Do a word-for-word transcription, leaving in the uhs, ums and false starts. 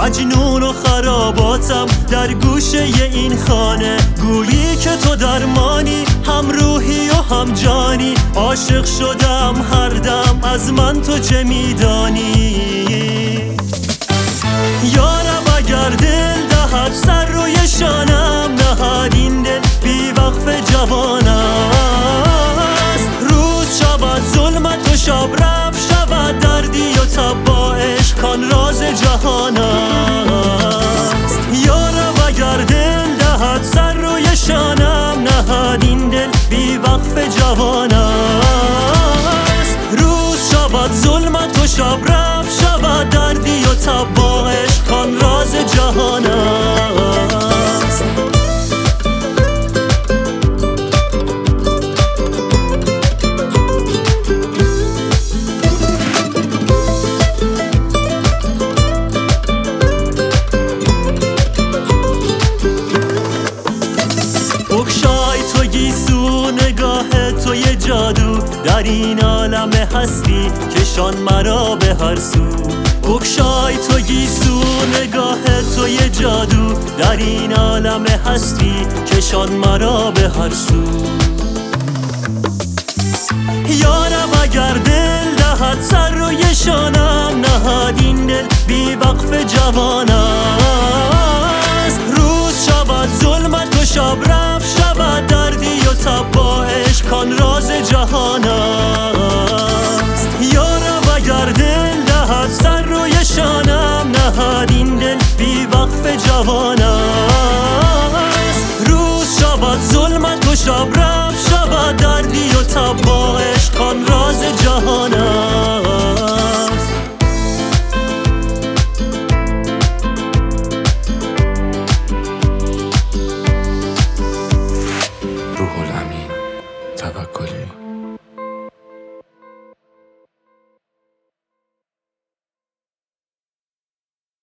مجنون و خراباتم در گوشه این خانه، گویی که تو درمانی، هم روحی و هم جانی. عاشق شدم هر دم، از من تو چه میدانی؟ یارب اگر دل دهد سر روی شانم، نهاد این دل بی وقف جوان است. روز شود ظلمت و شب رفت شود دردی و تب با عشق کان راز جهان است. یارب اگر دل دهد سر روی شانم، نهاد این دل بی وقف جوان است. روز شود ظلمت و شب رفت شود دردی و تب با عشق کان راز جهان است. بگشای تو گیسو نگاه تو یه جادو، در این عالم هستی کشان مرا به هر سو. بگشای تو گیسو نگاه تو یه جادو، در این عالم هستی کشان مرا به هر سو. یارب اگر دل دهد سر روی شانم، نهاد این دل بی وقف جوان است. روز شود ظلمت و شب رفت شود دردی و تب با عشق کان راز جهان است. یارب اگر دل دهد سر روی شانم، نهاد این دل بی وقف جوان است. روز شود ظلمت و شب رفت شود دردی و تب با عشق کان راز جهان است. روح الامین توکلی